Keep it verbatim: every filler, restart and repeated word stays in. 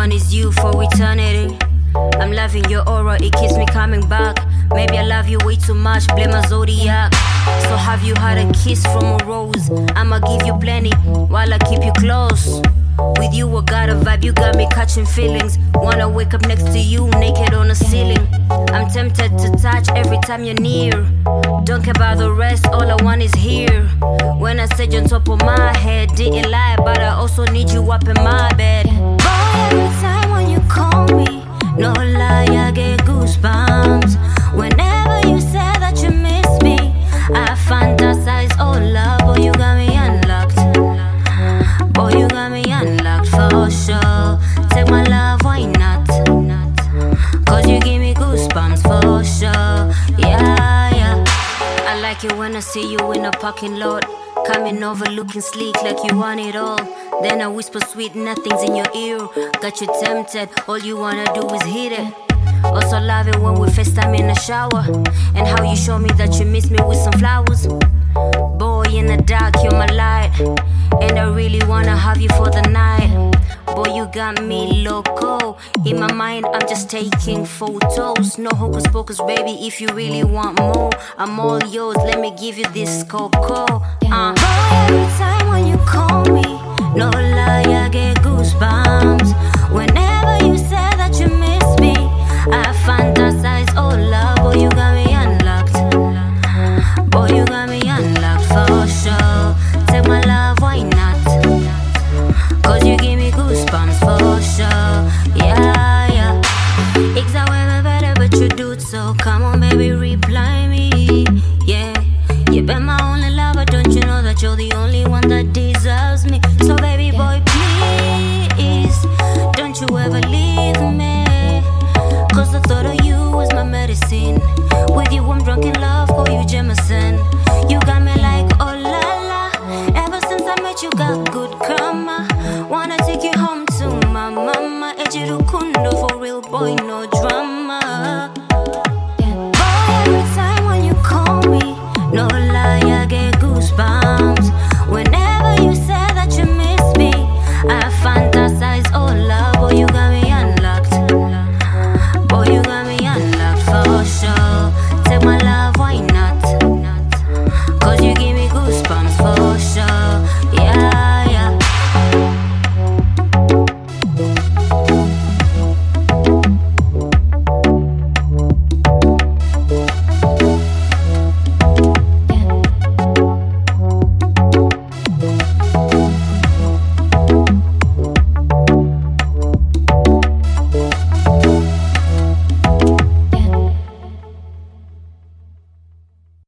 want is you for eternity. I'm loving your aura, it keeps me coming back. Maybe I love you way too much, blame my zodiac. So have you had a kiss from a rose? I'ma give you plenty while I keep you close. With you I got a vibe, you got me catching feelings. Wanna wake up next to you, naked on the ceiling. I'm tempted to touch every time you're near. Don't care about the rest, all I want is here. When I said you on top of my head, didn't lie, but I also need you up in my bed. Boy, every time when you call me, no lie, I get goosebumps. Whenever you say that you miss me, I fantasize, oh love, boy, you got me unlocked. Boy, you got me unlocked for sure. Take my love, why not? Cause you give me goosebumps for sure. Yeah, yeah. I like it when I see you in a parking lot, coming over looking sleek like you want it all. Then I whisper sweet nothings in your ear. Got you tempted, all you wanna do is hit it. Also love it when we FaceTime in the shower, and how you show me that you miss me with some flowers. Boy, in the dark, you're my light, and I really wanna have you for the night. Boy, you got me loco. In my mind, I'm just taking photos. No hocus pocus, baby, if you really want more, I'm all yours, let me give you this cocoa. uh. Boy, every time when you call me, no lie, I get goosebumps. Whenever you say that you miss me, I fantasize, oh love, boy, you got me unlocked. Boy, you got me unlocked for sure. Take my love, why not? Cause you give me goosebumps for sure. Yeah, yeah. It's however better, but you do it, so come on, baby, reply me. Yeah, you've been my only lover, don't you know that you're the only one that deserves me? So baby boy, please, don't you ever leave me. Cause the thought of you is my medicine. With you I'm drunk in love, call you Jameson. You got me like oh la la. Ever since I met you got good karma. Wanna take you home to my mama. Ejiru kundo for real boy, no drama.